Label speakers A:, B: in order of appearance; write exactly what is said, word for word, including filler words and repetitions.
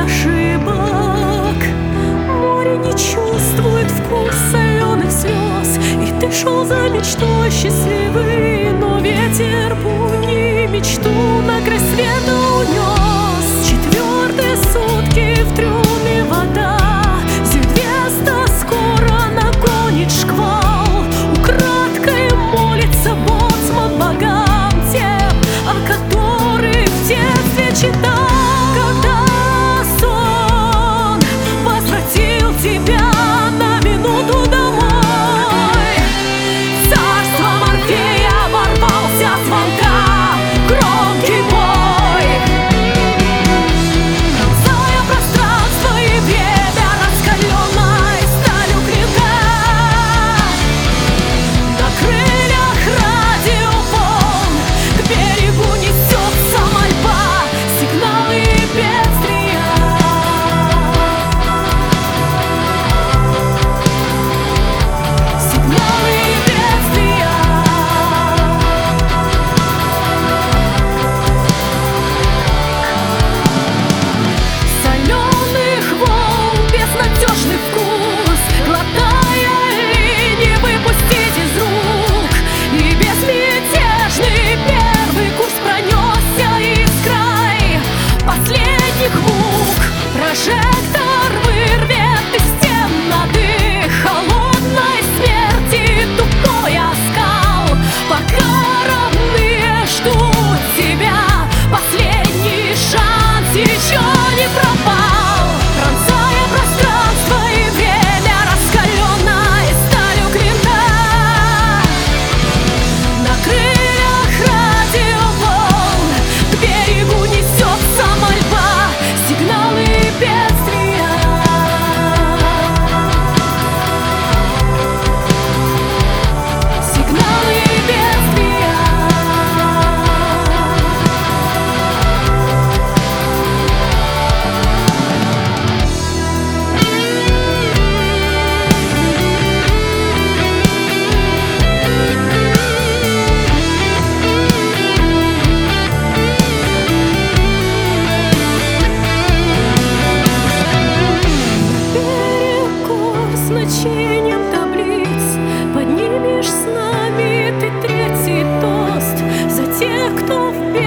A: ошибок. Море не чувствует вкус соленых слез, и ты шел за мечтой счастливый, но ветер пуни мечту на край света унес. Четвертые сутки в трюме вода, Зельвеста скоро нагонит шквал. Украдкой молится боцман богам тем, о которых в детстве читал. Когда сон возвратил тебя на минуту домой, царство Морфея ворвался с звонка громкий бой. Пронзая пространство и время раскаленной сталью клинка, на крыльях радиоволн к берегу несется мольба, сигналы бедствия. Сигналы бедствия. Соленых волн безнадежный вкус, глотая и не выпустить из рук. И безмятежный первый курс пронесся из край последних мук. Прожектор вырвет из стен на дых холодной смерти тупой оскал, пока родные ждут тебя. Последний шанс еще не пропал. Пронзая пространство и время раскаленной сталью клинка, на крыльях радиоволн к берегу несется мольба, сигналы бедствия. Сигналы бедствия. Перекор значением таблиц, поднимешь с нами ты третий тост за тех, кто в